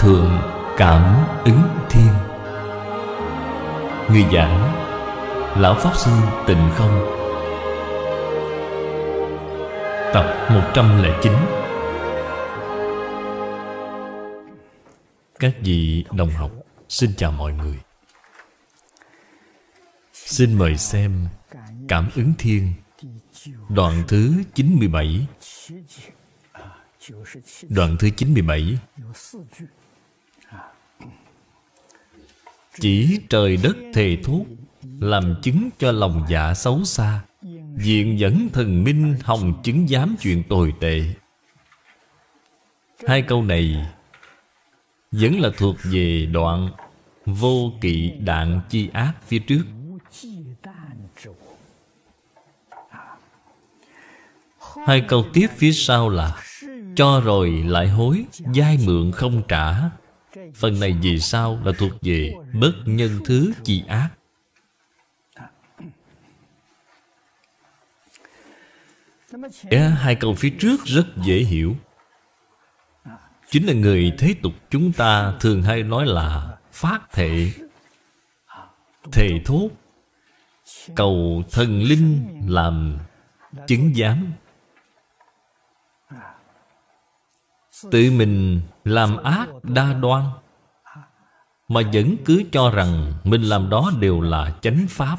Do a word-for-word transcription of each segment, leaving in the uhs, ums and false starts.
Thượng Cảm Ứng Thiên. Người giảng Lão Pháp Sư Tịnh Không. Tập một trăm lẻ chín. Các vị đồng học, xin chào mọi người. Xin mời xem Cảm Ứng Thiên, đoạn thứ chín mươi bảy. Đoạn thứ chín mươi bảy. Chỉ trời đất thề thốt, làm chứng cho lòng dạ xấu xa. Diện dẫn thần minh, hồng chứng giám chuyện tồi tệ. Hai câu này vẫn là thuộc về đoạn vô kỵ đạn chi ác phía trước. Hai câu tiếp phía sau là cho rồi lại hối, vay mượn không trả. Phần này vì sao là thuộc về bất nhân thứ chi ác. Hai câu phía trước rất dễ hiểu. Chính là người thế tục chúng ta thường hay nói là phát thệ, thề thốt, cầu thần linh làm chứng giám. Tự mình làm ác đa đoan, mà vẫn cứ cho rằng mình làm đó đều là chánh pháp,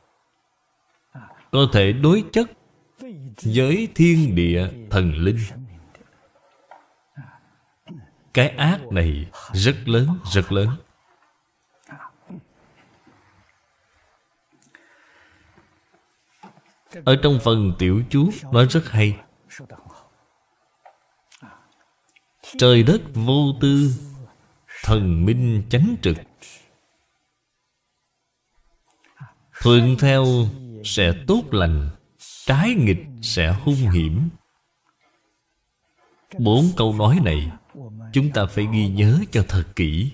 có thể đối chất với thiên địa thần linh. Cái ác này rất lớn, rất lớn. Ở trong phần tiểu chú nói rất hay. Trời đất vô tư, thần minh chánh trực. Thuận theo sẽ tốt lành, trái nghịch sẽ hung hiểm. Bốn câu nói này chúng ta phải ghi nhớ cho thật kỹ.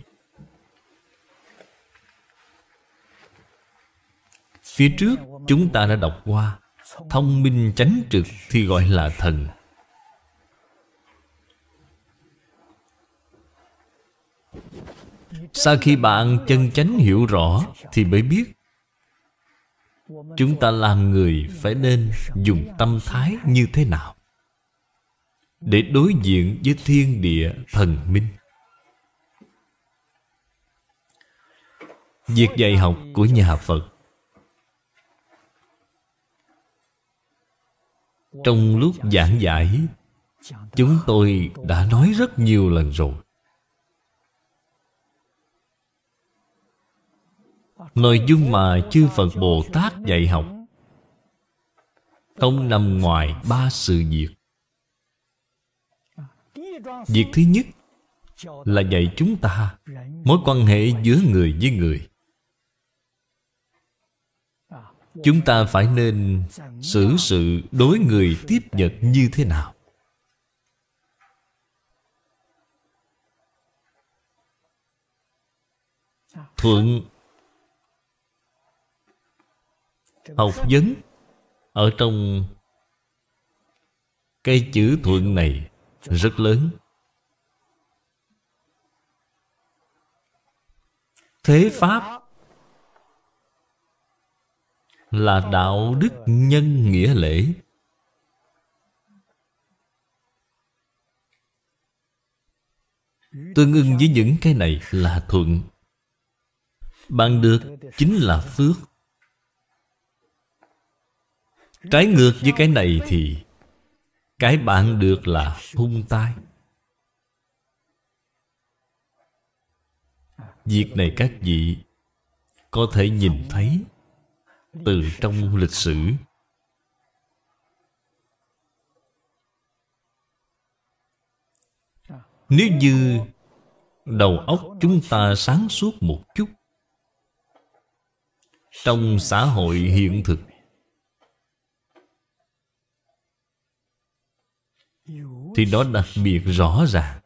Phía trước chúng ta đã đọc qua, thông minh chánh trực thì gọi là thần. Sau khi bạn chân chánh hiểu rõ thì mới biết chúng ta làm người phải nên dùng tâm thái như thế nào để đối diện với thiên địa thần minh. Việc dạy học của nhà Phật trong lúc giảng giải, chúng tôi đã nói rất nhiều lần rồi. Nội dung mà chư Phật Bồ Tát dạy học không nằm ngoài ba sự việc. Việc thứ nhất là dạy chúng ta mối quan hệ giữa người với người. Chúng ta phải nên xử sự đối người tiếp vật như thế nào. Thuận học vấn ở trong cái chữ thuận này rất lớn. Thế pháp là đạo đức nhân nghĩa lễ. Tương ưng với những cái này là thuận. Bạn được chính là phước. Trái ngược với cái này thì cái bạn được là hung tai. Việc này các vị có thể nhìn thấy từ trong lịch sử. Nếu như đầu óc chúng ta sáng suốt một chút, trong xã hội hiện thực thì đó đặc biệt rõ ràng.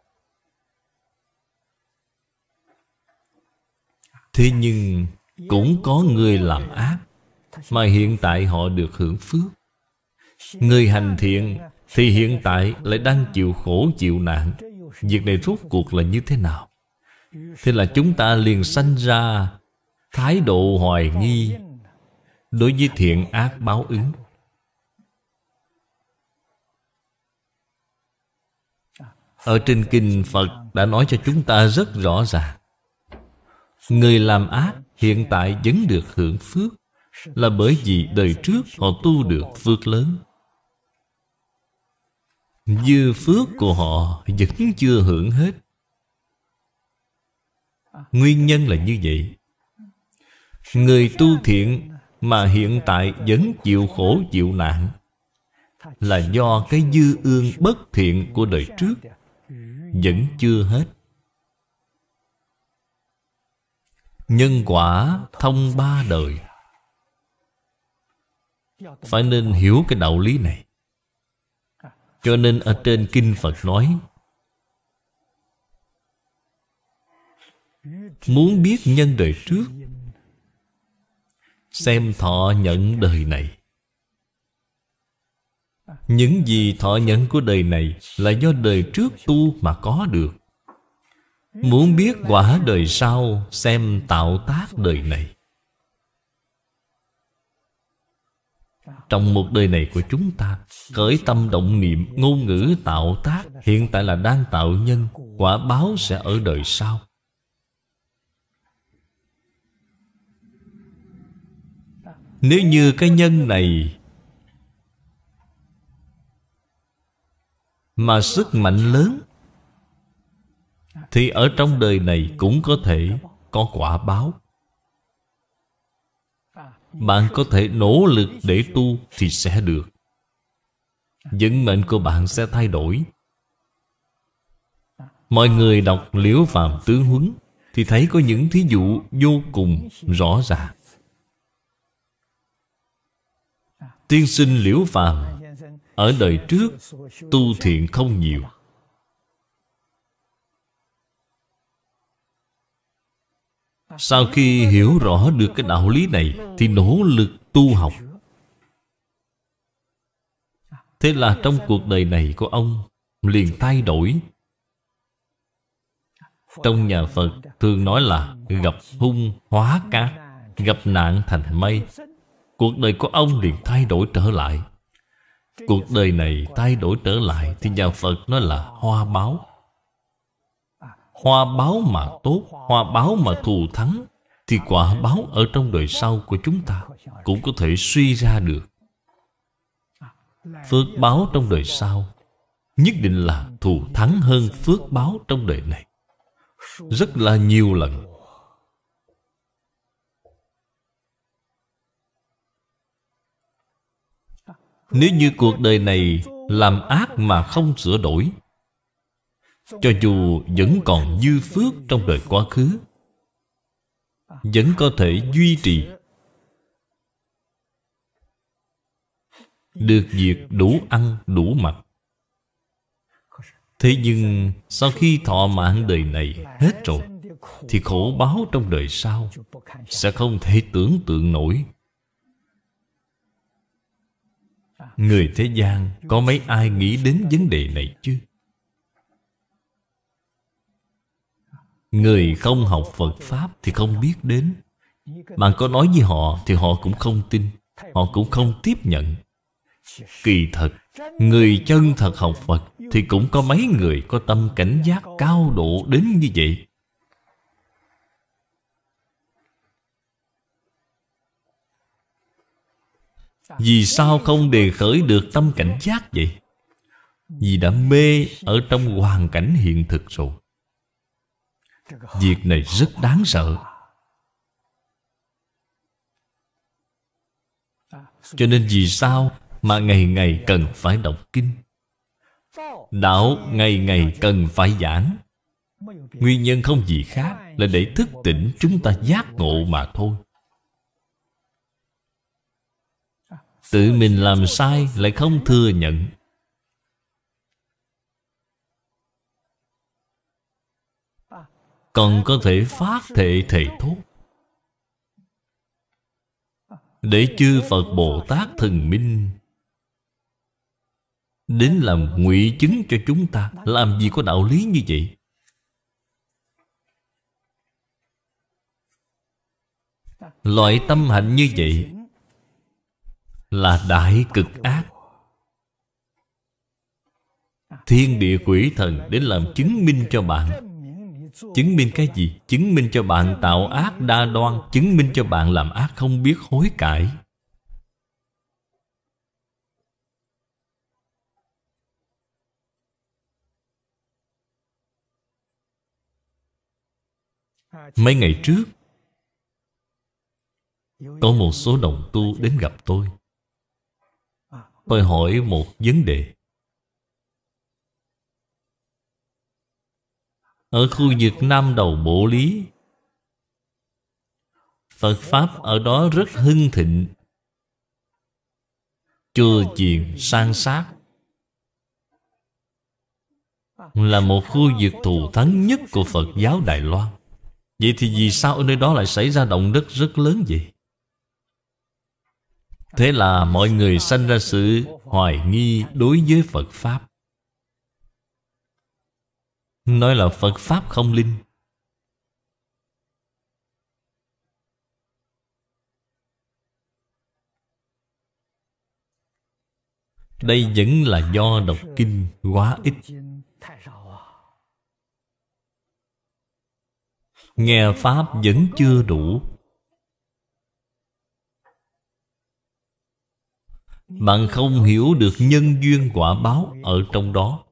Thế nhưng cũng có người làm ác mà hiện tại họ được hưởng phước. Người hành thiện thì hiện tại lại đang chịu khổ chịu nạn. Việc này rốt cuộc là như thế nào? Thế là chúng ta liền sanh ra thái độ hoài nghi đối với thiện ác báo ứng. Ở trên kinh Phật đã nói cho chúng ta rất rõ ràng. Người làm ác hiện tại vẫn được hưởng phước, là bởi vì đời trước họ tu được phước lớn. Dư phước của họ vẫn chưa hưởng hết. Nguyên nhân là như vậy. Người tu thiện mà hiện tại vẫn chịu khổ chịu nạn, là do cái dư ương bất thiện của đời trước vẫn chưa hết. Nhân quả thông ba đời. Phải nên hiểu cái đạo lý này. Cho nên ở trên kinh Phật nói, muốn biết nhân đời trước, xem thọ nhận đời này. Những gì thọ nhận của đời này là do đời trước tu mà có được. Muốn biết quả đời sau, xem tạo tác đời này. Trong một đời này của chúng ta, khởi tâm động niệm, ngôn ngữ tạo tác, hiện tại là đang tạo nhân, quả báo sẽ ở đời sau. Nếu như cái nhân này mà sức mạnh lớn, thì ở trong đời này cũng có thể có quả báo. Bạn có thể nỗ lực để tu thì sẽ được. Vận mệnh của bạn sẽ thay đổi. Mọi người đọc Liễu Phàm Tướng Huấn thì thấy có những thí dụ vô cùng rõ ràng. Tiên sinh Liễu Phàm ở đời trước tu thiện không nhiều. Sau khi hiểu rõ được cái đạo lý này thì nỗ lực tu học. Thế là trong cuộc đời này của ông liền thay đổi. Trong nhà Phật thường nói là gặp hung hóa cát, gặp nạn thành mây. Cuộc đời của ông liền thay đổi trở lại. Cuộc đời này thay đổi trở lại thì nhà Phật nói là hoa báo. Hoa báo mà tốt, hoa báo mà thù thắng, thì quả báo ở trong đời sau của chúng ta cũng có thể suy ra được. Phước báo trong đời sau nhất định là thù thắng hơn phước báo trong đời này, rất là nhiều lần. Nếu như cuộc đời này làm ác mà không sửa đổi, cho dù vẫn còn dư phước trong đời quá khứ, vẫn có thể duy trì được việc đủ ăn đủ mặc. Thế nhưng sau khi thọ mạng đời này hết rồi, thì khổ báo trong đời sau sẽ không thể tưởng tượng nổi. Người thế gian có mấy ai nghĩ đến vấn đề này chứ? Người không học Phật Pháp thì không biết đến. Bạn có nói với họ thì họ cũng không tin, họ cũng không tiếp nhận. Kỳ thật, người chân thật học Phật thì cũng có mấy người có tâm cảnh giác cao độ đến như vậy. Vì sao không đề khởi được tâm cảnh giác vậy? Vì đã mê ở trong hoàn cảnh hiện thực rồi. Việc này rất đáng sợ. Cho nên vì sao mà ngày ngày cần phải đọc kinh? Đạo ngày ngày cần phải giảng. Nguyên nhân không gì khác là để thức tỉnh chúng ta giác ngộ mà thôi. Tự mình làm sai lại không thừa nhận, còn có thể phát thệ thề thốt, để chư Phật Bồ Tát Thần Minh đến làm ngụy chứng cho chúng ta. Làm gì có đạo lý như vậy? Loại tâm hạnh như vậy là đại cực ác. Thiên địa quỷ thần đến làm chứng minh cho bạn. Chứng minh cái gì? Chứng minh cho bạn tạo ác đa đoan, chứng minh cho bạn làm ác không biết hối cải. Mấy ngày trước có một số đồng tu đến gặp tôi. Tôi hỏi một vấn đề. Ở khu vực Nam Đầu Bộ Lý, Phật Pháp ở đó rất hưng thịnh, chùa chiền san sát, là một khu vực thù thắng nhất của Phật giáo Đài Loan. Vậy thì vì sao ở nơi đó lại xảy ra động đất rất lớn vậy? Thế là mọi người sanh ra sự hoài nghi đối với Phật Pháp, nói là Phật Pháp không linh. Đây vẫn là do đọc kinh quá ít, nghe Pháp vẫn chưa đủ. Bạn không hiểu được nhân duyên quả báo ở trong đó.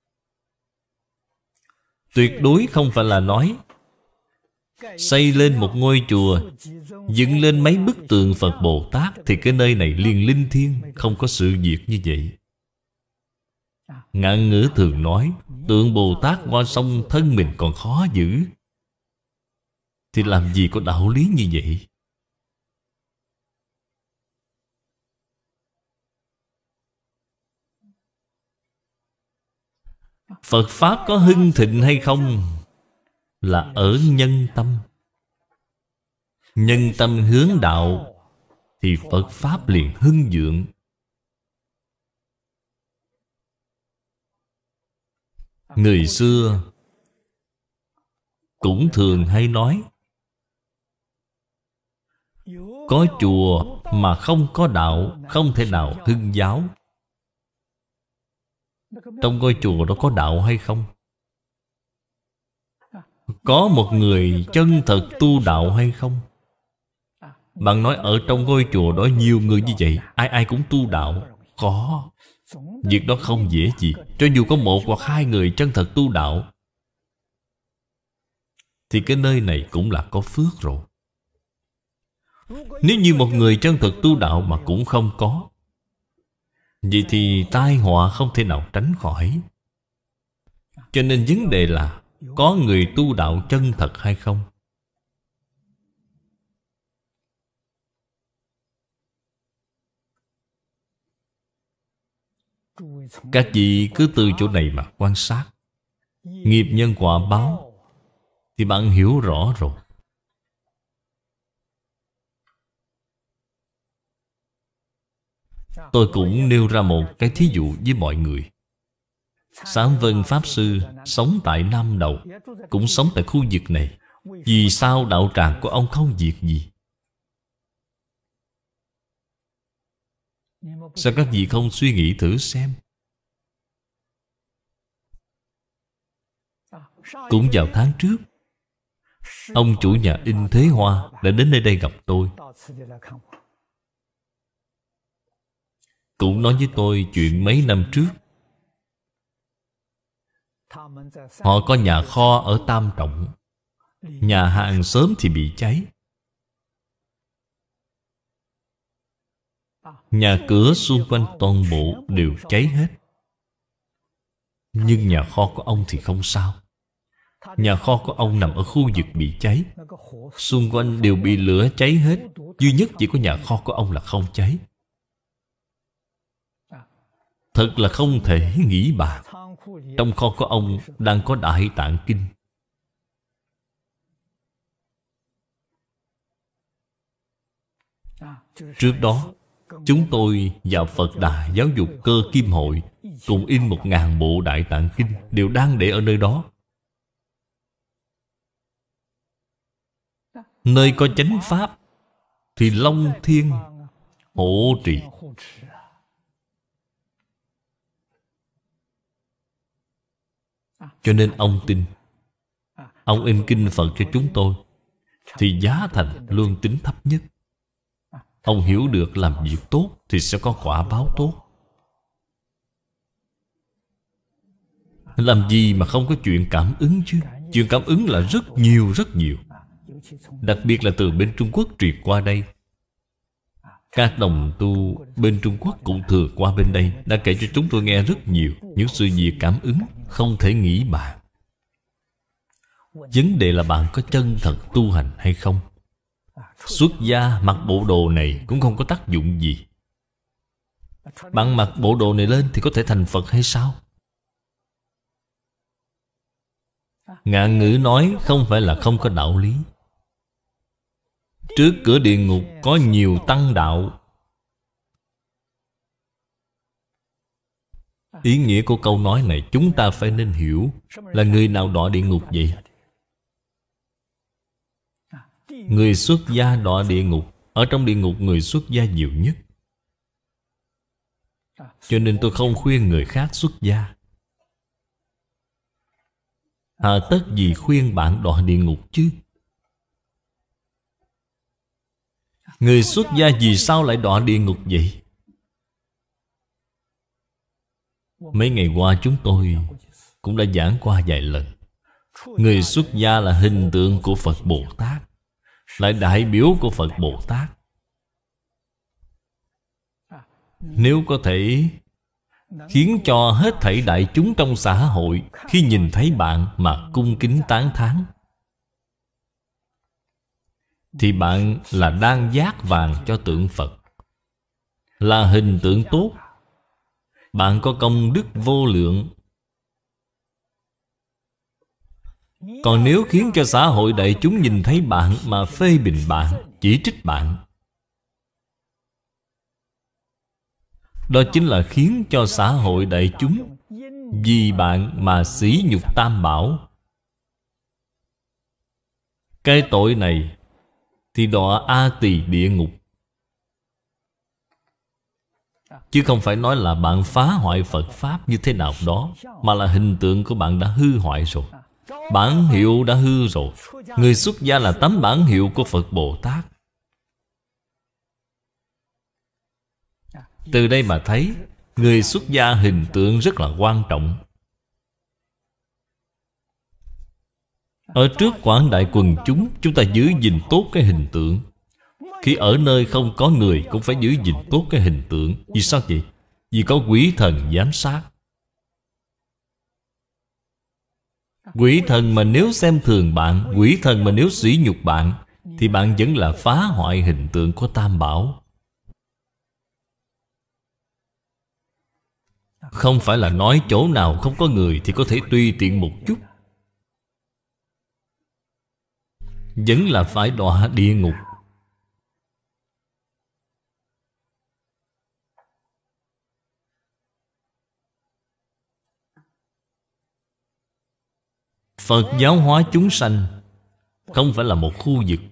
Tuyệt đối không phải là nói xây lên một ngôi chùa, dựng lên mấy bức tượng Phật Bồ Tát thì cái nơi này liền linh thiêng. Không có sự việc như vậy. Ngạn ngữ thường nói tượng Bồ Tát qua sông thân mình còn khó giữ, thì làm gì có đạo lý như vậy. Phật Pháp có hưng thịnh hay không là ở nhân tâm. Nhân tâm hướng đạo thì Phật Pháp liền hưng vượng. Người xưa cũng thường hay nói, có chùa mà không có đạo không thể nào hưng giáo. Trong ngôi chùa đó có đạo hay không? Có một người chân thật tu đạo hay không? Bạn nói ở trong ngôi chùa đó nhiều người như vậy, ai ai cũng tu đạo. Có. Việc đó không dễ gì. Cho dù có một hoặc hai người chân thật tu đạo thì cái nơi này cũng là có phước rồi. Nếu như một người chân thật tu đạo mà cũng không có, vậy thì tai họa không thể nào tránh khỏi. Cho nên vấn đề là có người tu đạo chân thật hay không. Các vị cứ từ chỗ này mà quan sát nghiệp nhân quả báo thì bạn hiểu rõ rồi. Tôi cũng nêu ra một cái thí dụ với mọi người. Sám Vân Pháp Sư sống tại Nam Đầu, cũng sống tại khu vực này. Vì sao đạo tràng của ông không việc gì? Sao các vị không suy nghĩ thử xem? Cũng vào tháng trước, ông chủ nhà in Thế Hoa đã đến nơi đây gặp tôi, cũng nói với tôi chuyện mấy năm trước. Họ có nhà kho ở Tam Trọng, nhà hàng xóm thì bị cháy, nhà cửa xung quanh toàn bộ đều cháy hết. Nhưng nhà kho của ông thì không sao. Nhà kho của ông nằm ở khu vực bị cháy, xung quanh đều bị lửa cháy hết, duy nhất chỉ có nhà kho của ông là không cháy. Thật là không thể nghĩ bàn. Trong kho của ông đang có Đại Tạng Kinh. Trước đó, chúng tôi và Phật Đà Giáo dục Cơ Kim Hội cùng in một ngàn bộ Đại Tạng Kinh, đều đang để ở nơi đó. Nơi có chánh pháp thì Long Thiên hộ trì. Cho nên ông tin, ông in kinh Phật cho chúng tôi, thì giá thành luôn tính thấp nhất. Ông hiểu được làm việc tốt thì sẽ có quả báo tốt. Làm gì mà không có chuyện cảm ứng chứ? Chuyện cảm ứng là rất nhiều rất nhiều. Đặc biệt là từ bên Trung Quốc truyền qua đây. Các đồng tu bên Trung Quốc cũng thừa qua bên đây, đã kể cho chúng tôi nghe rất nhiều những sự việc cảm ứng không thể nghĩ bàn. Vấn đề là bạn có chân thật tu hành hay không. Xuất gia mặc bộ đồ này cũng không có tác dụng gì. Bạn mặc bộ đồ này lên thì có thể thành Phật hay sao? Ngạn ngữ nói không phải là không có đạo lý. Trước cửa địa ngục có nhiều tăng đạo. Ý nghĩa của câu nói này chúng ta phải nên hiểu. Là người nào đọa địa ngục vậy? Người xuất gia đọa địa ngục. Ở trong địa ngục người xuất gia nhiều nhất. Cho nên tôi không khuyên người khác xuất gia. Hà tất gì khuyên bạn đọa địa ngục chứ? Người xuất gia vì sao lại đọa địa ngục vậy? Mấy ngày qua chúng tôi cũng đã giảng qua vài lần. Người xuất gia là hình tượng của Phật Bồ Tát, lại đại biểu của Phật Bồ Tát. Nếu có thể khiến cho hết thảy đại chúng trong xã hội khi nhìn thấy bạn mà cung kính tán thán, thì bạn là đang vát vàng cho tượng Phật, là hình tượng tốt. Bạn có công đức vô lượng. Còn nếu khiến cho xã hội đại chúng nhìn thấy bạn mà phê bình bạn, chỉ trích bạn, đó chính là khiến cho xã hội đại chúng vì bạn mà sỉ nhục Tam Bảo. Cái tội này thì đọa A Tỳ địa ngục. Chứ không phải nói là bạn phá hoại Phật Pháp như thế nào đó, mà là hình tượng của bạn đã hư hoại rồi. Bản hiệu đã hư rồi. Người xuất gia là tấm bản hiệu của Phật Bồ Tát. Từ đây mà thấy người xuất gia hình tượng rất là quan trọng. Ở trước quảng đại quần chúng, chúng ta giữ gìn tốt cái hình tượng. Khi ở nơi không có người cũng phải giữ gìn tốt cái hình tượng. Vì sao vậy? Vì có quỷ thần giám sát. Quỷ thần mà nếu xem thường bạn, quỷ thần mà nếu sỉ nhục bạn, thì bạn vẫn là phá hoại hình tượng của Tam Bảo. Không phải là nói chỗ nào không có người thì có thể tùy tiện một chút, vẫn là phải đọa địa ngục. Phật giáo hóa chúng sanh không phải là một khu vực,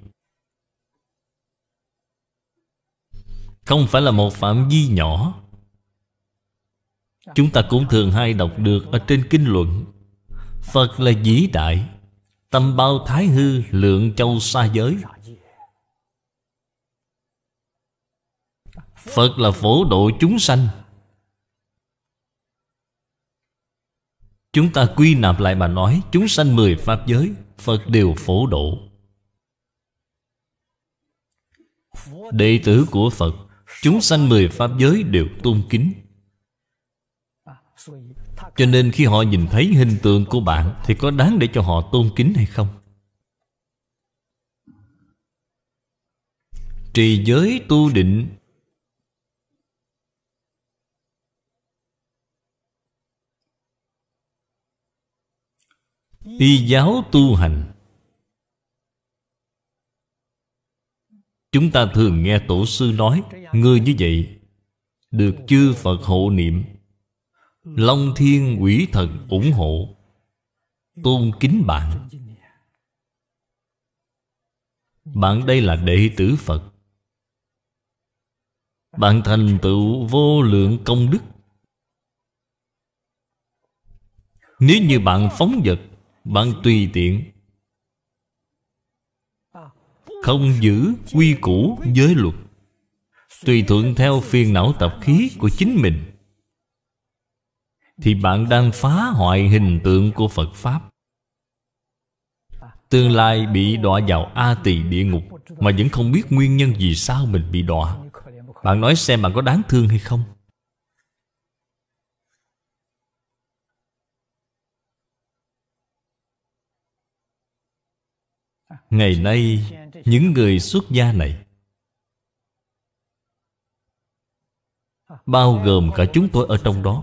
không phải là một phạm vi nhỏ. Chúng ta cũng thường hay đọc được ở trên kinh luận, Phật là vĩ đại, tâm bao thái hư, lượng châu xa giới. Phật là phổ độ chúng sanh. Chúng ta quy nạp lại mà nói, chúng sanh mười pháp giới, Phật đều phổ độ. Đệ tử của Phật, chúng sanh mười pháp giới đều tôn kính. Cho nên khi họ nhìn thấy hình tượng của bạn thì có đáng để cho họ tôn kính hay không? Trì giới tu định, y giáo tu hành. Chúng ta thường nghe tổ sư nói, người như vậy được chư Phật hộ niệm, Long thiên quỷ thần ủng hộ, tôn kính bạn. Bạn đây là đệ tử Phật, bạn thành tựu vô lượng công đức. Nếu như bạn phóng dật, bạn tùy tiện, không giữ quy củ giới luật, tùy thuận theo phiền não tập khí của chính mình, thì bạn đang phá hoại hình tượng của Phật Pháp. Tương lai bị đọa vào A Tỳ địa ngục mà vẫn không biết nguyên nhân vì sao mình bị đọa. Bạn nói xem bạn có đáng thương hay không? Ngày nay, những người xuất gia này, bao gồm cả chúng tôi ở trong đó,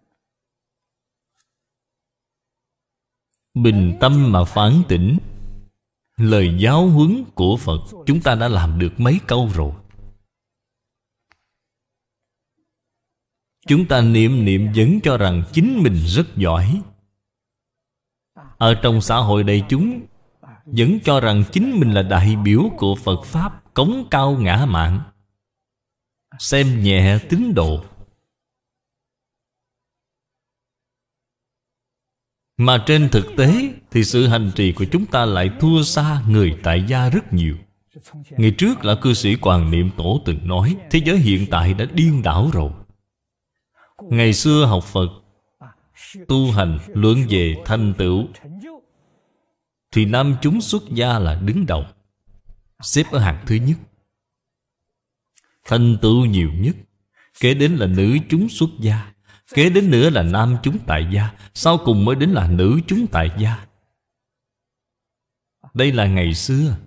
bình tâm mà phán tỉnh lời giáo huấn của Phật, chúng ta đã làm được mấy câu rồi. Chúng ta niệm niệm vẫn cho rằng chính mình rất giỏi. Ở trong xã hội đại chúng vẫn cho rằng chính mình là đại biểu của Phật Pháp, cống cao ngã mạn, xem nhẹ tín đồ. Mà trên thực tế thì sự hành trì của chúng ta lại thua xa người tại gia rất nhiều. Ngày trước là cư sĩ Quảng Niệm Tổ từng nói, thế giới hiện tại đã điên đảo rồi. Ngày xưa học Phật, tu hành, luận về thành tựu, thì nam chúng xuất gia là đứng đầu, xếp ở hàng thứ nhất, thành tựu nhiều nhất. Kế đến là nữ chúng xuất gia, kế đến nữa là nam chúng tại gia, sau cùng mới đến là nữ chúng tại gia. Đây là ngày xưa.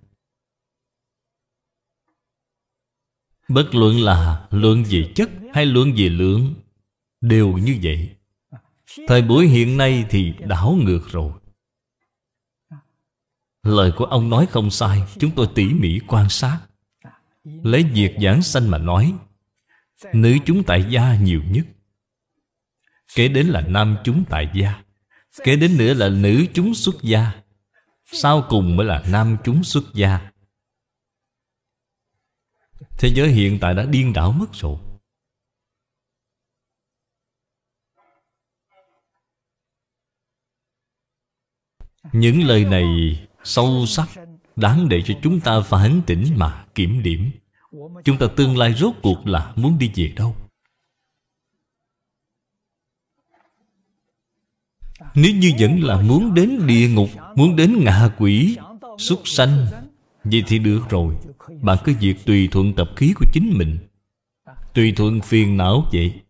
Bất luận là luận về chất hay luận về lượng, đều như vậy. Thời buổi hiện nay thì đảo ngược rồi. Lời của ông nói không sai, chúng tôi tỉ mỉ quan sát. Lấy việc giảng sanh mà nói, nữ chúng tại gia nhiều nhất, kế đến là nam chúng tại gia, kế đến nữa là nữ chúng xuất gia, sau cùng mới là nam chúng xuất gia. Thế giới hiện tại đã điên đảo mất rồi. Những lời này sâu sắc, đáng để cho chúng ta phản tỉnh mà kiểm điểm. Chúng ta tương lai rốt cuộc là muốn đi về đâu? Nếu như vẫn là muốn đến địa ngục, muốn đến ngạ quỷ, súc sanh, vậy thì được rồi. Bạn cứ việc tùy thuận tập khí của chính mình, tùy thuận phiền não vậy.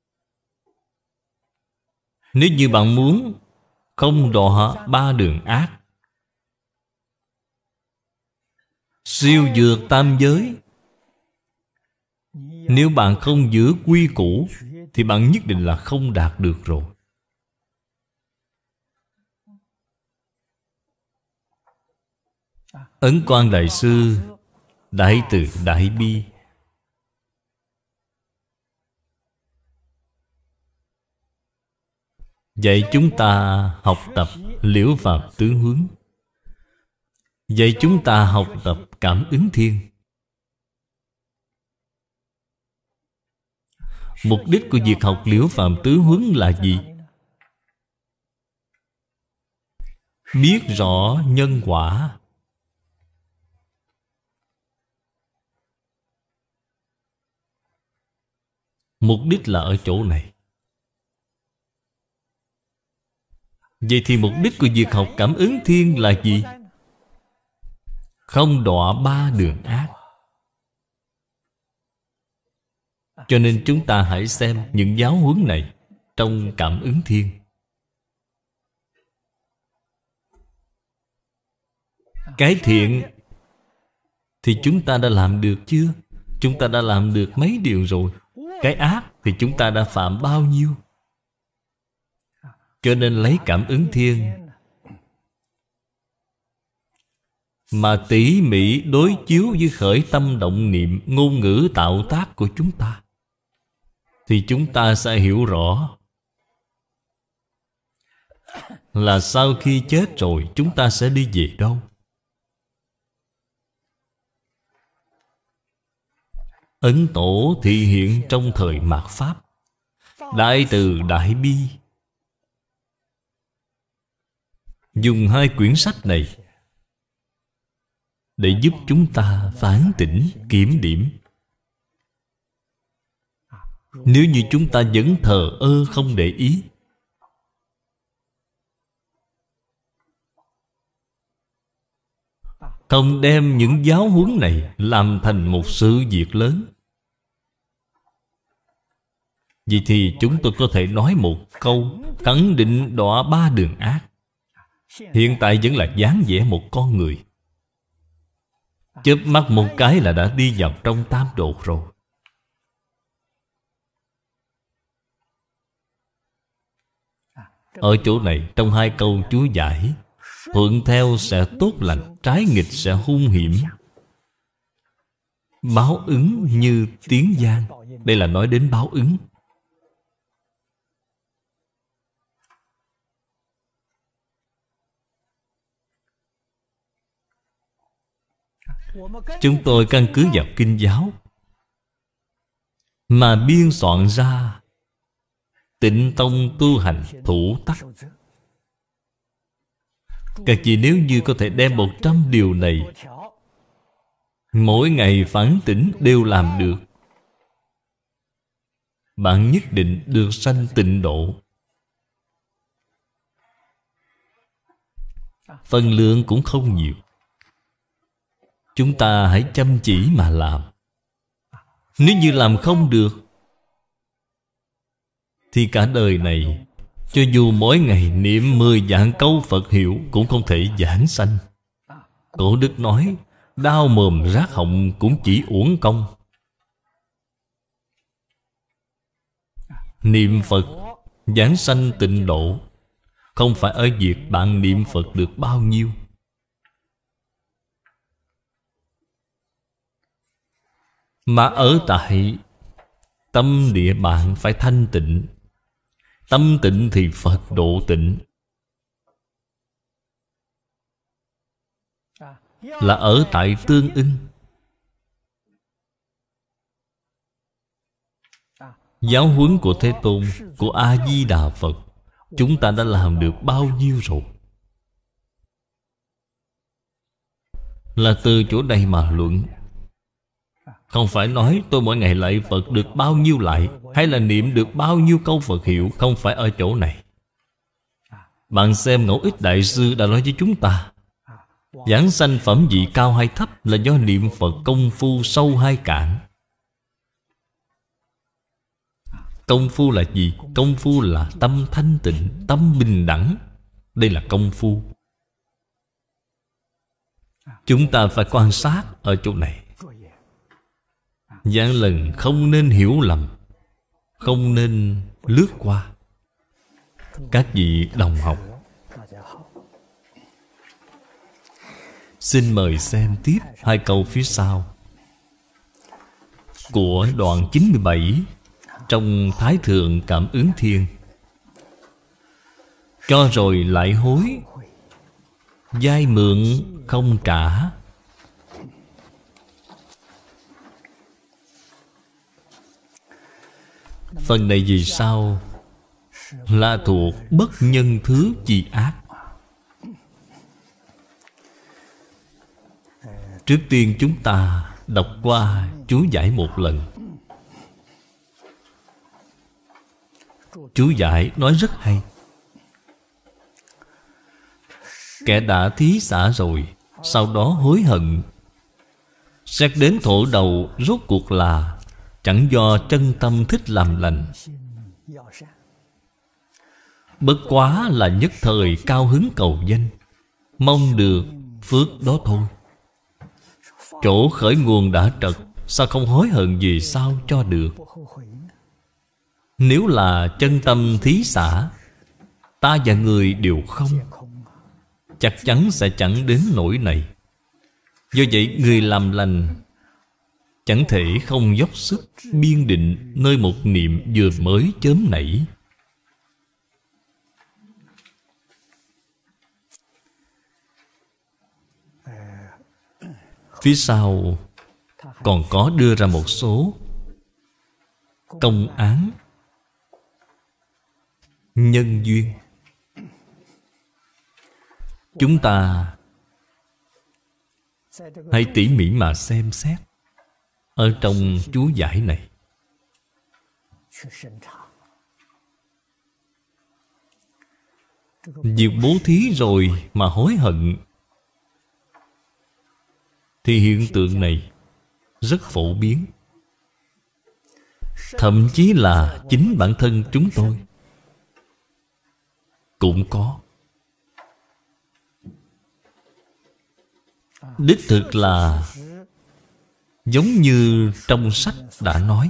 Nếu như bạn muốn không đọa ba đường ác, siêu vượt tam giới, nếu bạn không giữ quy củ, thì bạn nhất định là không đạt được rồi. Ấn Quang Đại Sư đại từ đại bi, dạy chúng ta học tập Liễu Phạm Tướng Huấn, dạy chúng ta học tập Cảm Ứng Thiên. Mục đích của việc học Liễu Phạm Tướng Huấn là gì? Biết rõ nhân quả. Mục đích là ở chỗ này. Vậy thì mục đích của việc học Cảm Ứng Thiên là gì? Không đọa ba đường ác. Cho nên chúng ta hãy xem những giáo huấn này trong Cảm Ứng Thiên. Cái thiện thì chúng ta đã làm được chưa? Chúng ta đã làm được mấy điều rồi. Cái ác thì chúng ta đã phạm bao nhiêu? Cho nên lấy Cảm Ứng Thiên mà tỉ mỉ đối chiếu với khởi tâm động niệm, ngôn ngữ tạo tác của chúng ta, thì chúng ta sẽ hiểu rõ là sau khi chết rồi chúng ta sẽ đi về đâu. Ấn Tổ thị hiện trong thời mạt Pháp, Đại Từ Đại Bi, dùng hai quyển sách này để giúp chúng ta phán tỉnh, kiểm điểm. Nếu như chúng ta vẫn thờ ơ không để ý, không đem những giáo huấn này làm thành một sự việc lớn, vậy thì chúng tôi có thể nói một câu khẳng định đọa ba đường ác. Hiện tại vẫn là dáng vẻ một con người, chớp mắt một cái là đã đi vào trong tam độ rồi. Ở chỗ này, trong hai câu Chúa giải, thuận theo sẽ tốt lành, trái nghịch sẽ hung hiểm. Báo ứng như tiếng giang. Đây là nói đến báo ứng. Chúng tôi căn cứ vào kinh giáo mà biên soạn ra Tịnh Tông tu hành thủ tắc. Các vị nếu như có thể đem một trăm điều này mỗi ngày phản tỉnh đều làm được, bạn nhất định được sanh tịnh độ. Phần lượng cũng không nhiều. Chúng ta hãy chăm chỉ mà làm. Nếu như làm không được thì cả đời này, cho dù mỗi ngày niệm mười vạn câu Phật hiệu cũng không thể giảng sanh. Cổ đức nói, đau mồm rát họng cũng chỉ uổng công. Niệm Phật giảng sanh tịnh độ không phải ở việc bạn niệm Phật được bao nhiêu, mà ở tại tâm địa bạn phải thanh tịnh. Tâm tịnh thì Phật độ tịnh. Là ở tại tương ưng. Giáo huấn của Thế Tôn, của A-di-đà Phật, chúng ta đã làm được bao nhiêu rồi? Là từ chỗ đây mà luận. Không phải nói tôi mỗi ngày lạy Phật được bao nhiêu lại, hay là niệm được bao nhiêu câu Phật hiệu. Không phải ở chỗ này. Bạn xem Ngẫu Ích Đại Sư đã nói với chúng ta, giảng sanh phẩm vị cao hay thấp là do niệm Phật công phu sâu hay cạn. Công phu là gì? Công phu là tâm thanh tịnh, tâm bình đẳng. Đây là công phu. Chúng ta phải quan sát ở chỗ này. Vạn lần không nên hiểu lầm, không nên lướt qua. Các vị đồng học, xin mời xem tiếp hai câu phía sau của đoạn chín mươi bảy trong Thái Thượng Cảm Ứng Thiên. Cho rồi lại hối, vay mượn không trả. Phần này vì sao? Là thuộc bất nhân thứ chi ác. Trước tiên chúng ta đọc qua chú giải một lần. Chú giải nói rất hay. Kẻ đã thí xả rồi, sau đó hối hận, xét đến thổ đầu rốt cuộc là chẳng do chân tâm thích làm lành, bất quá là nhất thời cao hứng cầu danh, mong được phước đó thôi. Chỗ khởi nguồn đã trật, sao không hối hận gì sao cho được? Nếu là chân tâm thí xả, ta và người đều không, chắc chắn sẽ chẳng đến nỗi này. Do vậy người làm lành chẳng thể không dốc sức biên định nơi một niệm vừa mới chớm nảy. Phía sau còn có đưa ra một số công án, nhân duyên. Chúng ta hãy tỉ mỉ mà xem xét ở trong chú giải này. Việc bố thí rồi mà hối hận thì hiện tượng này rất phổ biến. Thậm chí là chính bản thân chúng tôi cũng có. Đích thực là giống như trong sách đã nói,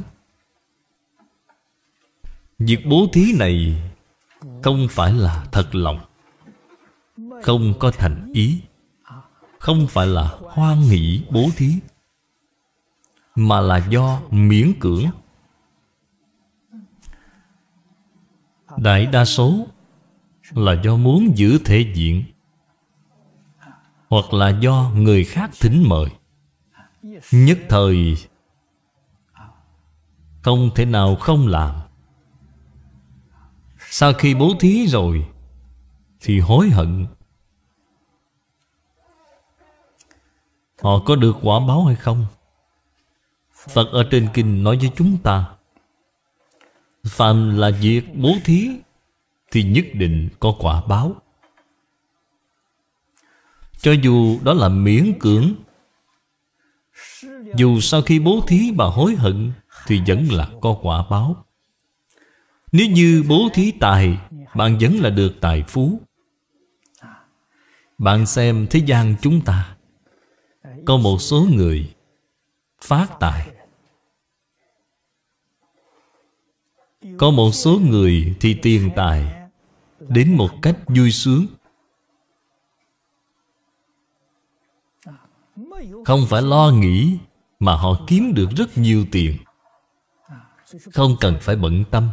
việc bố thí này không phải là thật lòng, không có thành ý, không phải là hoan hỷ bố thí, mà là do miễn cưỡng. Đại đa số là do muốn giữ thể diện, hoặc là do người khác thỉnh mời, nhất thời không thể nào không làm. Sau khi bố thí rồi thì hối hận. Họ có được quả báo hay không? Phật ở trên kinh nói với chúng ta, phàm là việc bố thí thì nhất định có quả báo. Cho dù đó là miễn cưỡng, dù sau khi bố thí mà hối hận thì vẫn là có quả báo. Nếu như bố thí tài, bạn vẫn là được tài phú. Bạn xem thế gian chúng ta, có một số người phát tài, có một số người thì tiền tài đến một cách vui sướng. Không phải lo nghĩ mà họ kiếm được rất nhiều tiền, không cần phải bận tâm.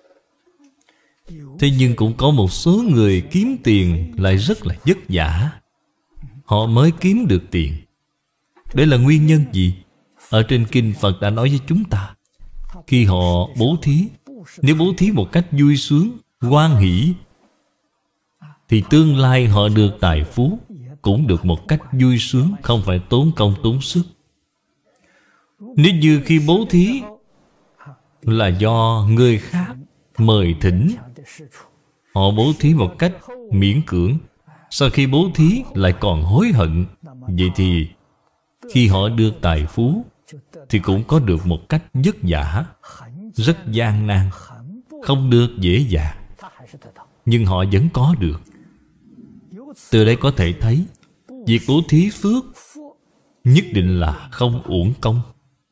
Thế nhưng cũng có một số người kiếm tiền lại rất là vất vả, họ mới kiếm được tiền. Đây là nguyên nhân gì? Ở trên kinh Phật đã nói với chúng ta, khi họ bố thí, nếu bố thí một cách vui sướng, hoan hỷ, thì tương lai họ được tài phú cũng được một cách vui sướng, không phải tốn công tốn sức. Nếu như khi bố thí là do người khác mời thỉnh, họ bố thí một cách miễn cưỡng, sau khi bố thí lại còn hối hận, vậy thì khi họ được tài phú thì cũng có được một cách vất vả, rất gian nan, không được dễ dàng, nhưng họ vẫn có được. Từ đây có thể thấy, việc bố thí phước nhất định là không uổng công.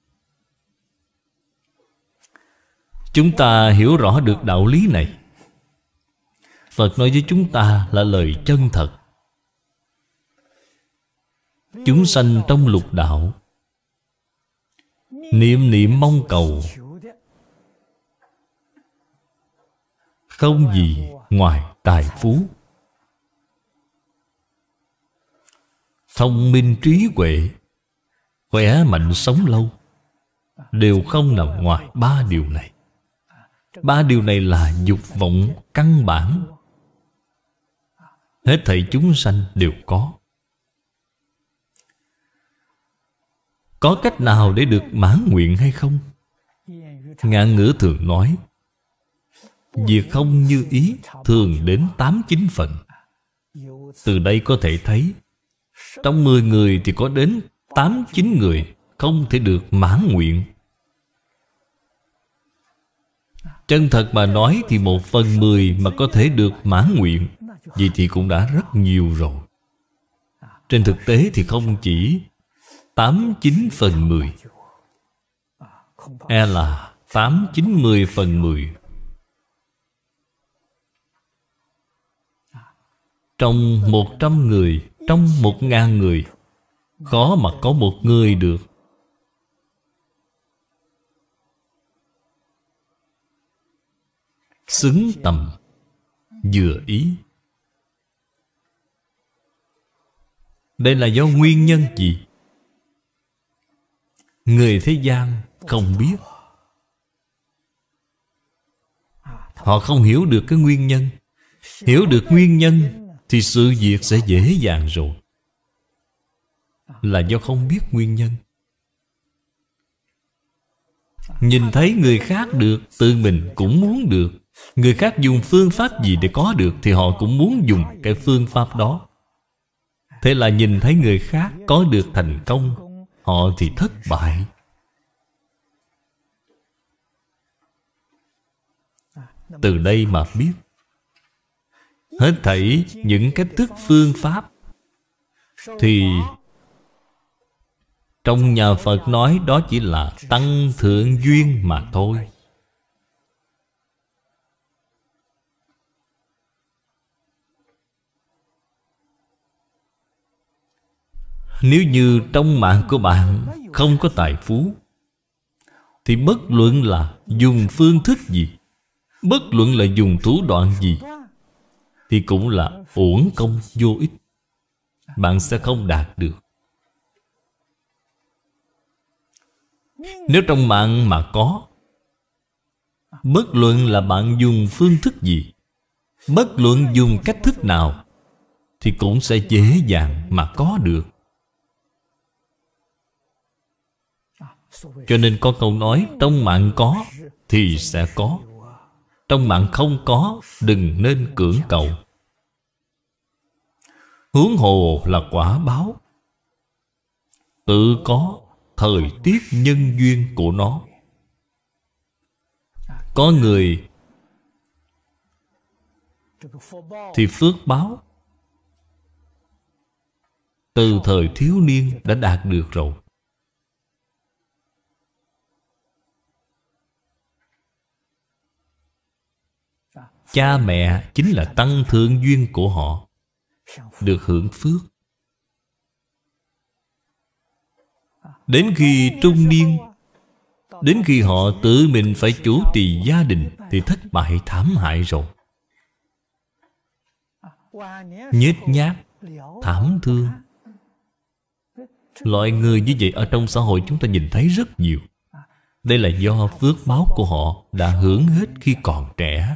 Chúng ta hiểu rõ được đạo lý này. Phật nói với chúng ta là lời chân thật. Chúng sanh trong lục đạo, niệm niệm mong cầu không gì ngoài tài phú. Thông minh trí huệ, khỏe mạnh sống lâu, đều không nằm ngoài ba điều này. Ba điều này là dục vọng căn bản, hết thảy chúng sanh đều có. Có cách nào để được mãn nguyện hay không? Ngạn ngữ thường nói, việc không như ý thường đến tám chín phần. Từ đây có thể thấy, trong mười người thì có đến tám chín người không thể được mãn nguyện. Chân thật mà nói thì một phần mười mà có thể được mãn nguyện, vậy thì cũng đã rất nhiều rồi. Trên thực tế thì không chỉ tám chín phần mười, e là tám chín mươi phần mười. Trong một trăm người, trong một ngàn người, khó mà có một người được. Xứng tầm, vừa ý. Đây là do nguyên nhân gì? Người thế gian không biết. Họ không hiểu được cái nguyên nhân. Hiểu được nguyên nhân thì sự việc sẽ dễ dàng rồi. Là do không biết nguyên nhân. Nhìn thấy người khác được, tự mình cũng muốn được. Người khác dùng phương pháp gì để có được thì họ cũng muốn dùng cái phương pháp đó. Thế là nhìn thấy người khác có được thành công, họ thì thất bại. Từ đây mà biết, hết thảy những cách thức phương pháp thì trong nhà Phật nói đó chỉ là tăng thượng duyên mà thôi. Nếu như trong mạng của bạn không có tài phú thì bất luận là dùng phương thức gì, bất luận là dùng thủ đoạn gì thì cũng là uổng công vô ích. Bạn sẽ không đạt được. Nếu trong mạng mà có, bất luận là bạn dùng phương thức gì, bất luận dùng cách thức nào thì cũng sẽ dễ dàng mà có được. Cho nên có câu nói, trong mạng có thì sẽ có, trong mạng không có đừng nên cưỡng cầu. Huống hồ là quả báo, tự có thời tiết nhân duyên của nó. Có người thì phước báo từ thời thiếu niên đã đạt được rồi. Cha mẹ chính là tăng thượng duyên của họ, được hưởng phước. Đến khi trung niên, đến khi họ tự mình phải chủ trì gia đình thì thất bại thảm hại rồi. Nhếch nhác, thảm thương. Loại người như vậy ở trong xã hội chúng ta nhìn thấy rất nhiều. Đây là do phước báo của họ đã hưởng hết khi còn trẻ.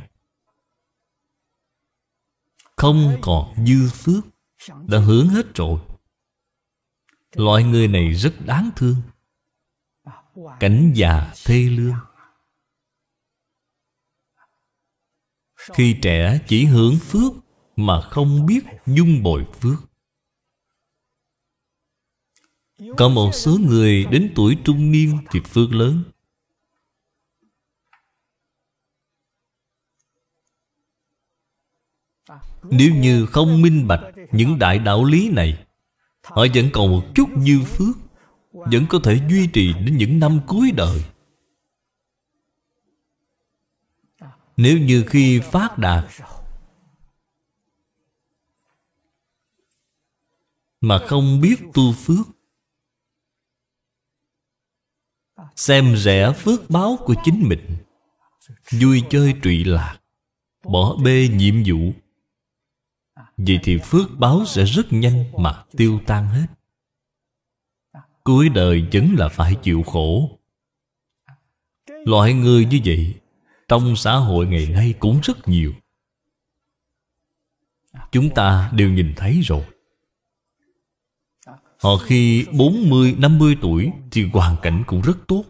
Không còn dư phước, đã hưởng hết rồi. Loại người này rất đáng thương. Cảnh già thê lương. Khi trẻ chỉ hưởng phước mà không biết dung bồi phước. Có một số người đến tuổi trung niên thì phước lớn. Nếu như không minh bạch những đại đạo lý này, họ vẫn còn một chút dư phước, vẫn có thể duy trì đến những năm cuối đời. Nếu như khi phát đạt mà không biết tu phước, xem rẻ phước báo của chính mình, vui chơi trụy lạc, bỏ bê nhiệm vụ, vậy thì phước báo sẽ rất nhanh mà tiêu tan hết. Cuối đời vẫn là phải chịu khổ. Loại người như vậy trong xã hội ngày nay cũng rất nhiều. Chúng ta đều nhìn thấy rồi. Họ khi bốn mươi, năm mươi tuổi thì hoàn cảnh cũng rất tốt.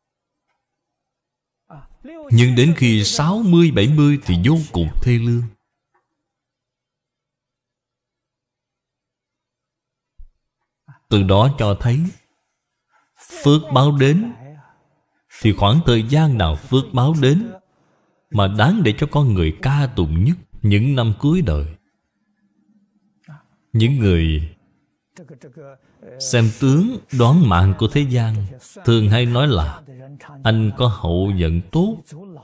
Nhưng đến khi sáu mươi, bảy mươi thì vô cùng thê lương. Từ đó cho thấy phước báo đến thì khoảng thời gian nào phước báo đến mà đáng để cho con người ca tụng nhất những năm cuối đời. Những người xem tướng đoán mạng của thế gian thường hay nói là anh có hậu vận tốt.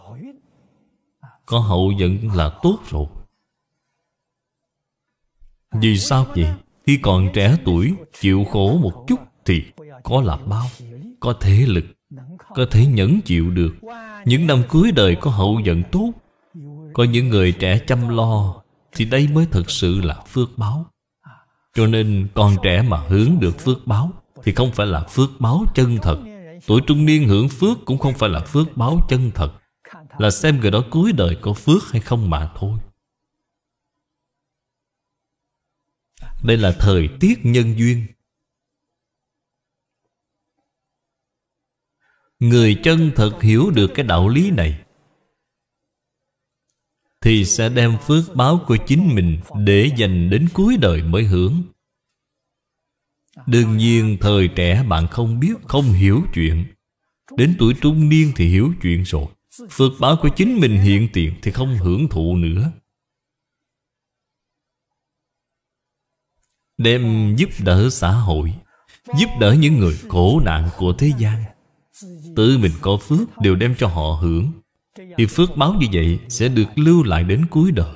Có hậu vận là tốt rồi. Vì sao vậy? Khi còn trẻ tuổi chịu khổ một chút thì có là bao, có thể lực, có thể nhẫn chịu được. Những năm cuối đời có hậu vận tốt, có những người trẻ chăm lo, thì đây mới thực sự là phước báo. Cho nên còn trẻ mà hướng được phước báo thì không phải là phước báo chân thật, Tuổi trung niên hưởng phước cũng không phải là phước báo chân thật, là xem người đó cuối đời có phước hay không mà thôi. Đây là thời tiết nhân duyên. Người chân thật hiểu được cái đạo lý này thì sẽ đem phước báo của chính mình để dành đến cuối đời mới hưởng. Đương nhiên thời trẻ bạn không biết, không hiểu chuyện. Đến tuổi trung niên thì hiểu chuyện rồi. Phước báo của chính mình hiện tiền thì không hưởng thụ nữa. Đem giúp đỡ xã hội, giúp đỡ những người khổ nạn của thế gian. Tự mình có phước đều đem cho họ hưởng, thì phước báo như vậy sẽ được lưu lại đến cuối đời.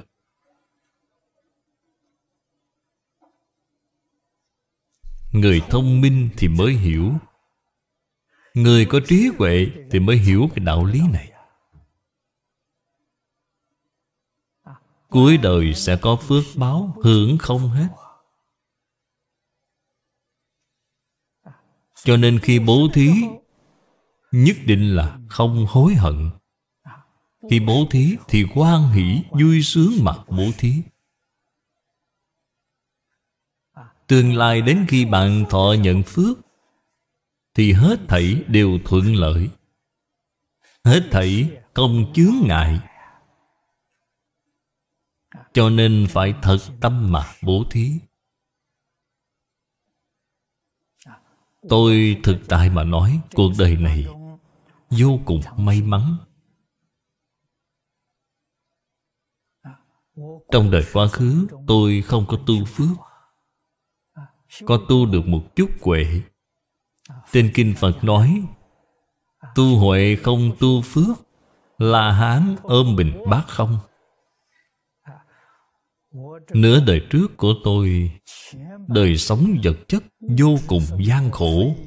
Người thông minh thì mới hiểu, người có trí huệ thì mới hiểu cái đạo lý này. Cuối đời sẽ có phước báo hưởng không hết. Cho nên khi bố thí, nhất định là không hối hận. Khi bố thí thì hoan hỷ, vui sướng mà bố thí. Tương lai đến khi bạn thọ nhận phước thì hết thảy đều thuận lợi, hết thảy không chướng ngại. Cho nên phải thật tâm mà bố thí. Tôi thực tại mà nói, cuộc đời này vô cùng may mắn. Trong đời quá khứ tôi không có tu phước, có tu được một chút huệ. Trên kinh Phật nói, tu huệ không tu phước, La Hán ôm bình bát không. Nửa đời trước của tôi, đời sống vật chất vô cùng gian khổ.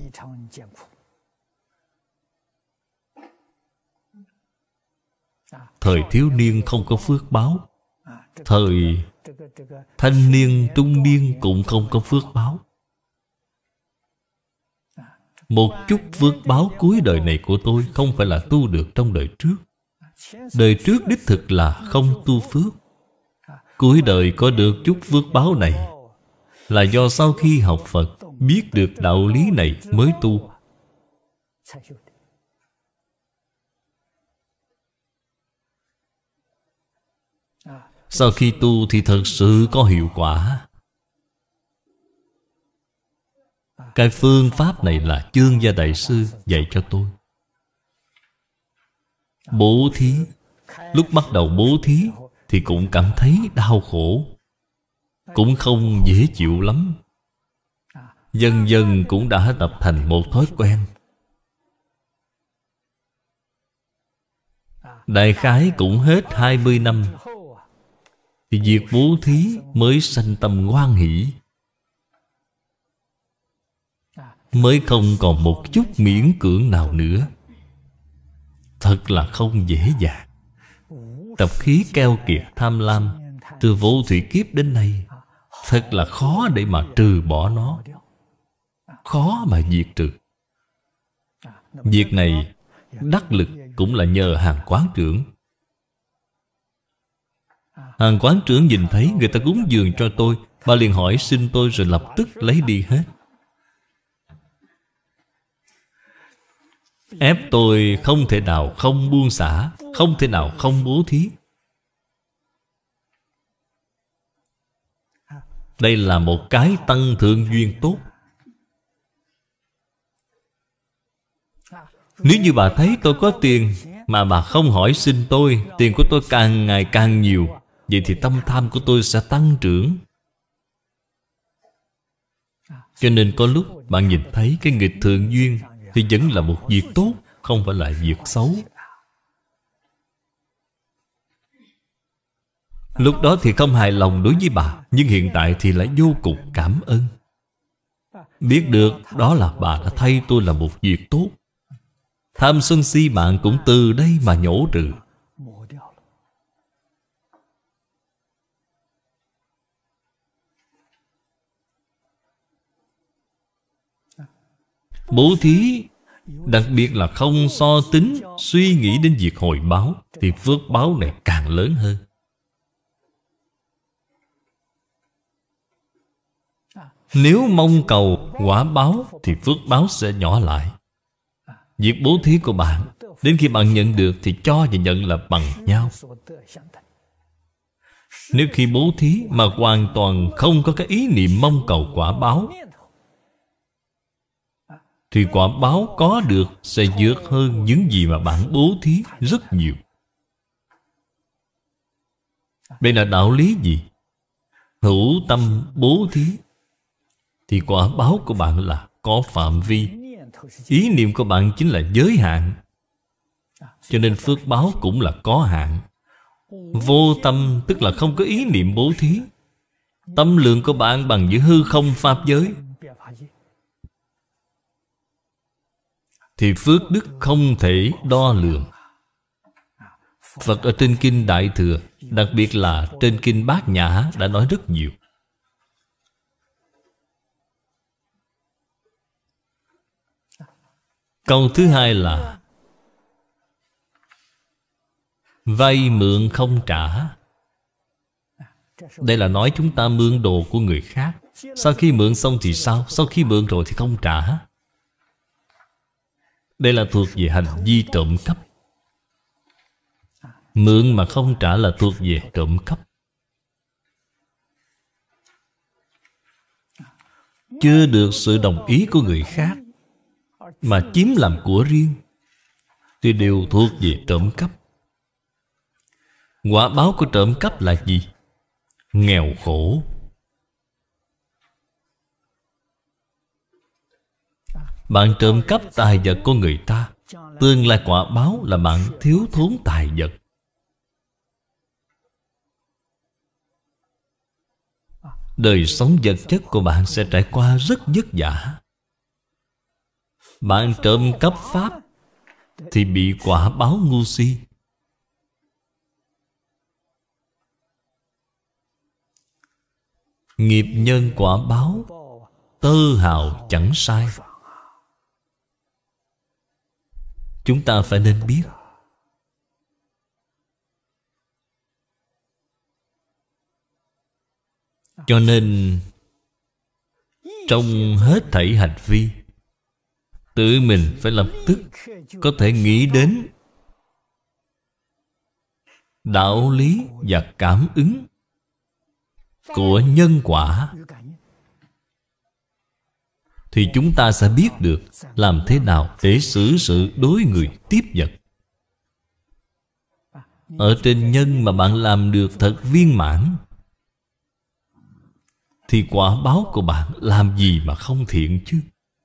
Thời thiếu niên không có phước báo, thời thanh niên trung niên cũng không có phước báo. Một chút phước báo cuối đời này của tôi không phải là tu được trong đời trước. Đời trước đích thực là không tu phước. Cuối đời có được chút phước báo này là do sau khi học Phật, biết được đạo lý này mới tu. Sau khi tu thì thật sự có hiệu quả. Cái phương pháp này là Chương Gia Đại Sư dạy cho tôi. Bố thí, lúc bắt đầu bố thí thì cũng cảm thấy đau khổ, cũng không dễ chịu lắm. Dần dần cũng đã tập thành một thói quen. Đại khái cũng hết hai mươi năm thì việc bố thí mới sanh tâm hoan hỷ, mới không còn một chút miễn cưỡng nào nữa. Thật là không dễ dàng. Tập khí keo kiệt tham lam từ vô thủy kiếp đến nay, thật là khó để mà trừ bỏ nó, khó mà diệt trừ. Việc này đắc lực cũng là nhờ Hàng Quán trưởng. Hàng Quán trưởng nhìn thấy người ta cúng dường cho tôi, bà liền hỏi xin tôi rồi lập tức lấy đi hết. Ép tôi không thể nào không buông xả, không thể nào không bố thí. Đây là một cái tăng thượng duyên tốt. Nếu như bà thấy tôi có tiền mà bà không hỏi xin tôi, tiền của tôi càng ngày càng nhiều, vậy thì tâm tham của tôi sẽ tăng trưởng. Cho nên có lúc bạn nhìn thấy cái nghịch thượng duyên thì vẫn là một việc tốt, không phải là việc xấu. Lúc đó thì không hài lòng đối với bà, nhưng hiện tại thì lại vô cùng cảm ơn. Biết được đó là bà đã thay tôi là một việc tốt. Tham sân si bạn cũng từ đây mà nhổ trừ. Bố thí Đặc biệt là không so tính, suy nghĩ đến việc hồi báo, thì phước báo này càng lớn hơn. Nếu mong cầu quả báo thì phước báo sẽ nhỏ lại. Việc bố thí của bạn, đến khi bạn nhận được thì cho và nhận là bằng nhau. Nếu khi bố thí mà hoàn toàn không có cái ý niệm mong cầu quả báo, thì quả báo có được sẽ vượt hơn những gì mà bạn bố thí rất nhiều. Đây là đạo lý gì? Hữu tâm bố thí thì quả báo của bạn là có phạm vi. Ý niệm của bạn chính là giới hạn, cho nên phước báo cũng là có hạn. Vô tâm tức là không có ý niệm bố thí. Tâm lượng của bạn bằng với hư không pháp giới, thì phước đức không thể đo lường. Phật ở trên Kinh Đại Thừa, đặc biệt là trên Kinh Bát Nhã đã nói rất nhiều. Câu thứ hai là vay mượn không trả. Đây là nói chúng ta mượn đồ của người khác. Sau khi mượn xong thì sao? Sau khi mượn rồi thì không trả. Đây là thuộc về hành vi trộm cắp. Mượn mà không trả là thuộc về trộm cắp. Chưa được sự đồng ý của người khác mà chiếm làm của riêng thì đều thuộc về trộm cắp. Quả báo của trộm cắp là gì? Nghèo khổ. Bạn trộm cắp tài vật của người ta, tương lai quả báo là bạn thiếu thốn tài vật. Đời sống vật chất của bạn sẽ trải qua rất vất vả. Bạn trộm cắp pháp thì bị quả báo ngu si. Nghiệp nhân quả báo, tơ hào chẳng sai. Chúng ta phải nên biết. Cho nên trong hết thảy hành vi, tự mình phải lập tức có thể nghĩ đến đạo lý và cảm ứng của nhân quả, thì chúng ta sẽ biết được làm thế nào để xử sự đối người tiếp vật. Ở trên nhân mà bạn làm được thật viên mãn, thì quả báo của bạn làm gì mà không thiện chứ?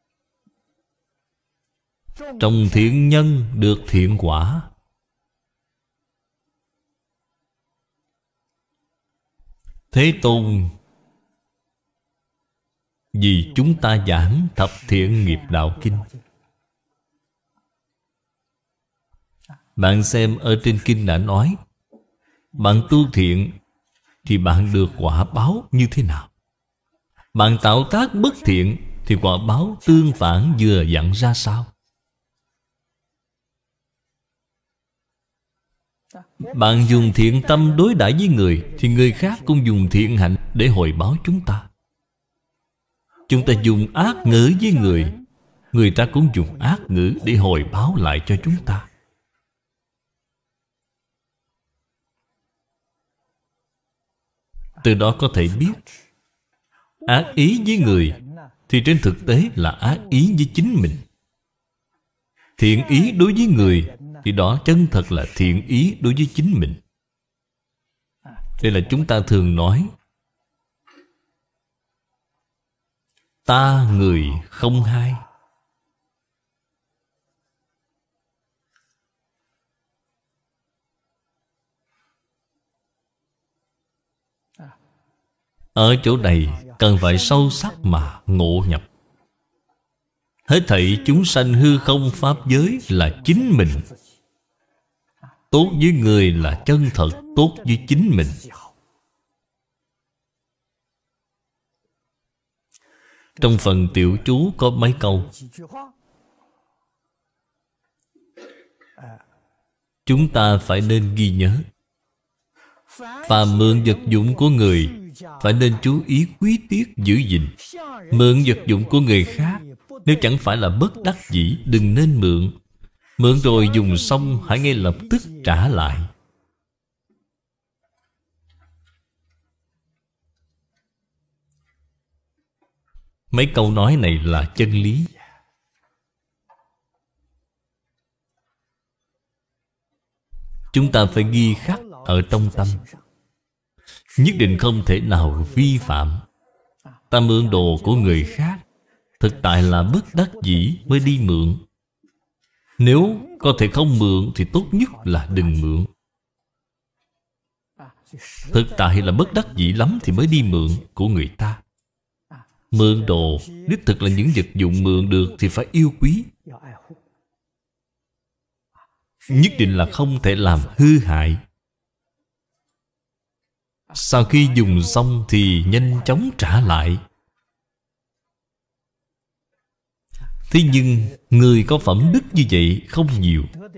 Trồng thiện nhân được thiện quả. Thế Tôn vì chúng ta giảng thập thiện nghiệp đạo kinh. Bạn xem ở trên kinh đã nói, bạn tu thiện thì bạn được quả báo như thế nào? Bạn tạo tác bất thiện thì quả báo tương phản vừa dặn ra sao? Bạn dùng thiện tâm đối đãi với người, thì người khác cũng dùng thiện hạnh để hồi báo chúng ta. Chúng ta dùng ác ngữ với người, người ta cũng dùng ác ngữ để hồi báo lại cho chúng ta. Từ đó có thể biết, ác ý với người thì trên thực tế là ác ý với chính mình. Thiện ý đối với người thì đó chân thật là thiện ý đối với chính mình. Đây là chúng ta thường nói, ta người không hai. Ở chỗ này cần phải sâu sắc mà ngộ nhập. Hết thảy chúng sanh hư không pháp giới là chính mình. Tốt với người là chân thật tốt với chính mình. Trong phần tiểu chú có mấy câu: chúng ta phải nên ghi nhớ. Phàm mượn vật dụng của người, phải nên chú ý quý tiết giữ gìn. Mượn vật dụng của người khác, nếu chẳng phải là bất đắc dĩ, đừng nên mượn. Mượn rồi dùng xong, hãy ngay lập tức trả lại. Mấy câu nói này là chân lý. Chúng ta phải ghi khắc ở trong tâm, nhất định không thể nào vi phạm. Ta mượn đồ của người khác, thực tại là bất đắc dĩ mới đi mượn. Nếu có thể không mượn thì tốt nhất là đừng mượn. Thực tại là bất đắc dĩ lắm thì mới đi mượn của người ta. Mượn đồ, đích thực là những vật dụng mượn được thì phải yêu quý. Nhất định là không thể làm hư hại. Sau khi dùng xong thì nhanh chóng trả lại. Thế nhưng người có phẩm đức như vậy không nhiều.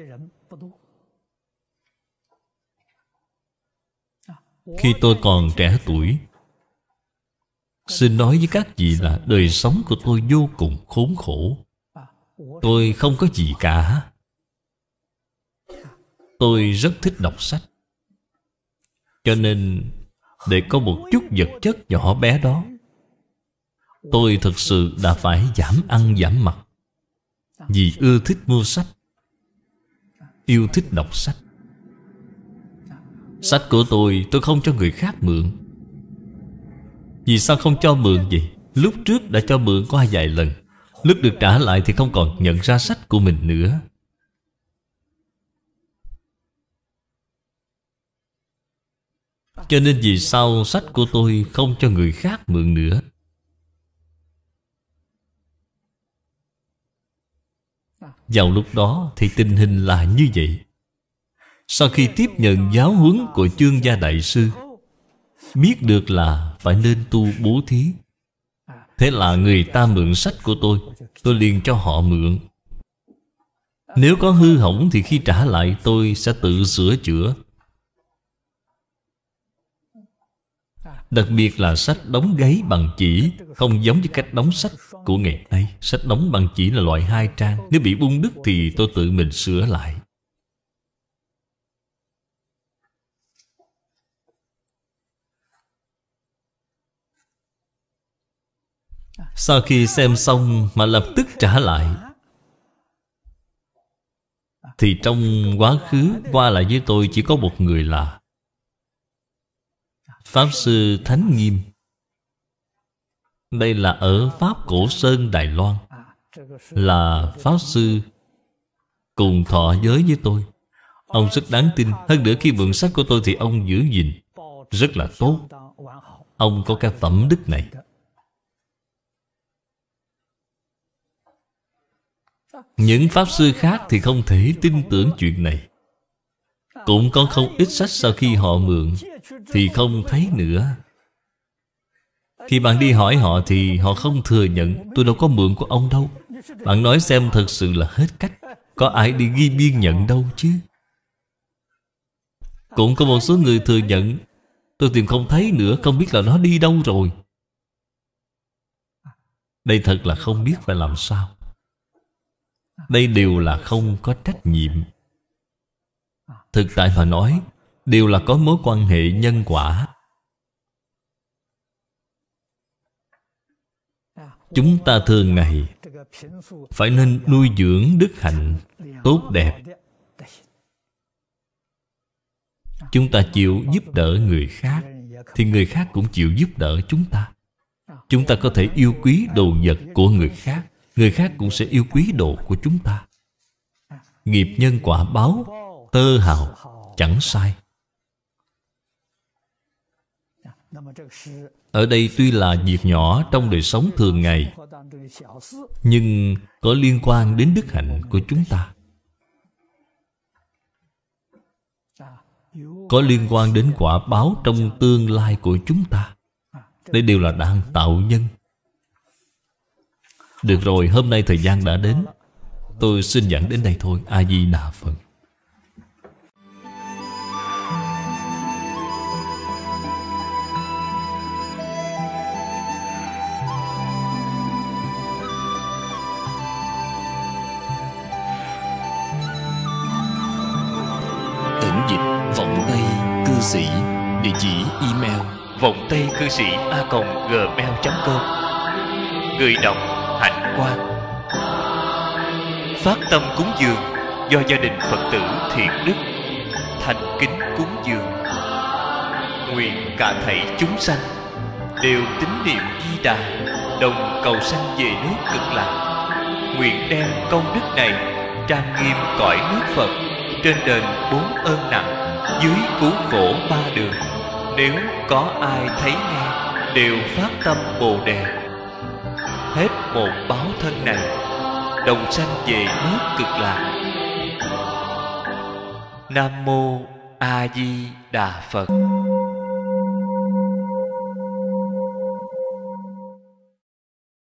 Khi tôi còn trẻ tuổi, xin nói với các vị là đời sống của tôi vô cùng khốn khổ. Tôi không có gì cả. Tôi rất thích đọc sách. Cho nên để có một chút vật chất nhỏ bé đó, tôi thực sự đã phải giảm ăn giảm mặc. Vì ưa thích mua sách, yêu thích đọc sách. Sách của tôi, tôi không cho người khác mượn. Vì sao không cho mượn vậy? Lúc trước đã cho mượn qua vài lần, lúc được trả lại thì không còn nhận ra sách của mình nữa. Cho nên vì sao sách của tôi không cho người khác mượn nữa? Vào lúc đó thì tình hình là như vậy. Sau khi tiếp nhận giáo huấn của Chương Gia Đại Sư, biết được là phải nên tu bố thí. Thế là người ta mượn sách của tôi, tôi liền cho họ mượn. Nếu có hư hỏng thì khi trả lại tôi sẽ tự sửa chữa. Đặc biệt là sách đóng gáy bằng chỉ, không giống với cách đóng sách của ngày nay. Sách đóng bằng chỉ là loại hai trang, nếu bị bung đứt thì tôi tự mình sửa lại. Sau khi xem xong mà lập tức trả lại, thì trong quá khứ qua lại với tôi chỉ có một người là Pháp Sư Thánh Nghiêm. Đây là ở Pháp Cổ Sơn, Đài Loan. Là Pháp Sư cùng thọ giới với tôi. Ông rất đáng tin. Hơn nữa khi mượn sách của tôi thì ông giữ gìn rất là tốt. Ông có cái phẩm đức này. Những Pháp Sư khác thì không thể tin tưởng chuyện này. Cũng có không ít sách sau khi họ mượn thì không thấy nữa. Khi bạn đi hỏi họ thì họ không thừa nhận. Tôi đâu có mượn của ông đâu. Bạn nói xem, thật sự là hết cách. Có ai đi ghi biên nhận đâu chứ. Cũng có một số người thừa nhận. Tôi tìm không thấy nữa, không biết là nó đi đâu rồi. Đây thật là không biết phải làm sao. Đây đều là không có trách nhiệm. Thực tại mà nói, đều là có mối quan hệ nhân quả. Chúng ta thường ngày phải nên nuôi dưỡng đức hạnh tốt đẹp. Chúng ta chịu giúp đỡ người khác thì người khác cũng chịu giúp đỡ chúng ta. Chúng ta có thể yêu quý đồ vật của người khác, người khác cũng sẽ yêu quý đồ của chúng ta. Nghiệp nhân quả báo, tơ hào chẳng sai. Ở đây tuy là việc nhỏ trong đời sống thường ngày, nhưng có liên quan đến đức hạnh của chúng ta, có liên quan đến quả báo trong tương lai của chúng ta. Đây đều là đang tạo nhân. Được rồi, hôm nay thời gian đã đến, tôi xin giảng đến đây thôi. A Di Đà Phật. chỉ email vọng tây cư sĩ a còng gmail chấm com. Người đọc Hạnh Quang. Phát tâm cúng dường do gia đình Phật tử Thiện Đức thành kính cúng dường. Nguyện cả thảy chúng sanh đều tín niệm Di Đà, đồng cầu sanh về nước Cực Lạc. Nguyện đem công đức này trang nghiêm cõi nước Phật, trên đền bốn ơn nặng, dưới cứu khổ ba đường. Nếu có ai thấy nghe đều phát tâm Bồ Đề, hết một báo thân này đồng sanh về nước Cực Lạc. Nam mô A Di Đà Phật.